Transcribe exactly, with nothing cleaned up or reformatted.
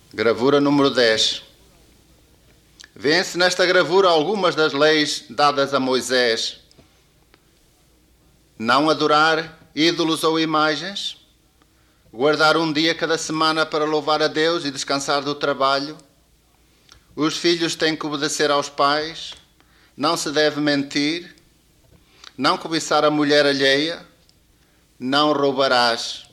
Gravura número dez. Vêem-se nesta gravura algumas das leis dadas a Moisés. Não adorar ídolos ou imagens, guardar um dia cada semana para louvar a Deus e descansar do trabalho. Os filhos têm que obedecer aos pais, não se deve mentir, não cobiçar a mulher alheia, não roubarás.